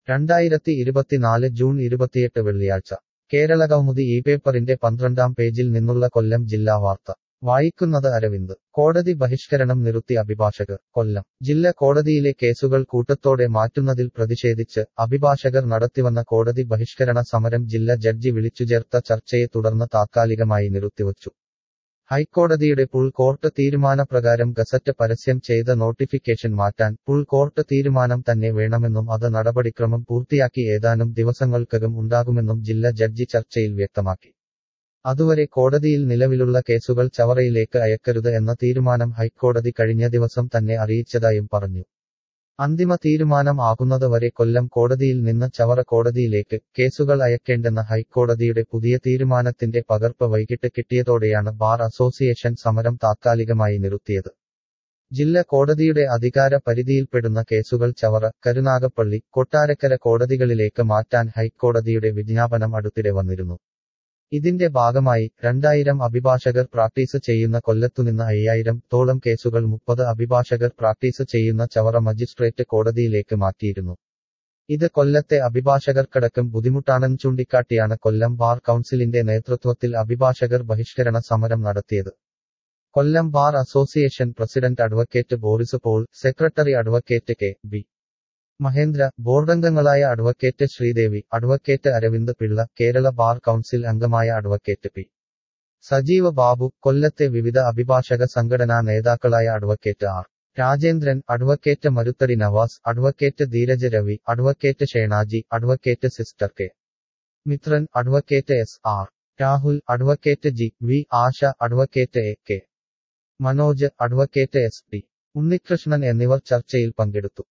2024 June 28 വെള്ളിയാഴ്ച കേരളകൗമുദി ഈ പേപ്പറിന്റെ 12-ാം പേജിൽ നിന്നുള്ള കൊല്ലം ജില്ലാ വാർത്ത വായിക്കുന്നത് അരവിന്ദ്. കോടതി ബഹിഷ്കരണം നിർത്തി അഭിഭാഷകർ. കൊല്ലം ജില്ലാ കോടതിയിലെ കേസുകൾ കൂട്ടത്തോടെ മാറ്റുന്നതിൽ പ്രതിഷേധിച്ച് അഭിഭാഷകർ നടത്തിവന്ന കോടതി ബഹിഷ്കരണ സമരം ജില്ലാ ജഡ്ജി വിളിച്ചുചേർത്ത ചർച്ചയെ തുടർന്ന് താത്കാലികമായി നിർത്തിവച്ചു. ഹൈക്കോടതിയുടെ ഫുൾ കോർട്ട് തീരുമാനപ്രകാരം ഗസറ്റ് പരസ്യം ചെയ്ത നോട്ടിഫിക്കേഷൻ മാറ്റാൻ ഫുൾ കോർട്ട് തീരുമാനം തന്നെ വേണമെന്നും അത് നടപടിക്രമം പൂർത്തിയാക്കി ഏതാനും ദിവസങ്ങൾക്കകം ഉണ്ടാകുമെന്നും ജില്ലാ ജഡ്ജി ചർച്ചയിൽ വ്യക്തമാക്കി. അതുവരെ കോടതിയിൽ നിലവിലുള്ള കേസുകൾ ചവറയിലേക്ക് അയക്കരുത് എന്ന തീരുമാനം ഹൈക്കോടതി കഴിഞ്ഞ ദിവസം തന്നെ അറിയിച്ചതായും പറഞ്ഞു. അന്തിമ തീരുമാനം ആകുന്നത് വരെ കൊല്ലം കോടതിയിൽ നിന്ന് ചവറ കോടതിയിലേക്ക് കേസുകൾ അയക്കേണ്ടെന്ന ഹൈക്കോടതിയുടെ പുതിയ തീരുമാനത്തിന്റെ പകർപ്പ് വൈകിട്ട് കിട്ടിയതോടെയാണ് ബാർ അസോസിയേഷൻ സമരം താത്കാലികമായി നിർത്തിയത്. ജില്ലാ കോടതിയുടെ അധികാര പരിധിയിൽപ്പെടുന്ന കേസുകൾ ചവറ, കരുനാഗപ്പള്ളി, കൊട്ടാരക്കര കോടതികളിലേക്ക് മാറ്റാൻ ഹൈക്കോടതിയുടെ വിജ്ഞാപനം അടുത്തിടെ വന്നിരുന്നു. ഇതിന്റെ ഭാഗമായി 2000 അഭിഭാഷകർ പ്രാക്ടീസ് ചെയ്യുന്ന കൊല്ലത്തുനിന്ന് 5000-തോളം കേസുകൾ 30 അഭിഭാഷകർ പ്രാക്ടീസ് ചെയ്യുന്ന ചവറ മജിസ്ട്രേറ്റ് കോടതിയിലേക്ക് മാറ്റിയിരുന്നു. ഇത് കൊല്ലത്തെ അഭിഭാഷകർക്കടക്കം ബുദ്ധിമുട്ടാണെന്ന് ചൂണ്ടിക്കാട്ടിയാണ് കൊല്ലം ബാർ കൗൺസിലിന്റെ നേതൃത്വത്തിൽ അഭിഭാഷകർ ബഹിഷ്കരണ സമരം നടത്തിയത്. Kollam bar association president advocate Boris Paul, secretary advocate K. B. Mahendra, ബോർഡംഗങ്ങളായ advocate Sreedevi, advocate Aravind Pillai, Kerala bar council അംഗമായ അഡ്വക്കേറ്റ് പി. സജീവ ബാബു, കൊല്ലത്തെ വിവിധ അഭിഭാഷക സംഘടനാ നേതാക്കളായ advocate R. Rajendran, advocate Maruthadi Navas, advocate Dheeraj Ravi, advocate Shenaji, advocate sister K. Mithran, advocate S. R. Rahul, advocate G. V. Asha, advocate A. K. Manoj, advocate S. T. Unnikrishnan എന്നിവർ ചർച്ചയിൽ പങ്കെടുത്തു.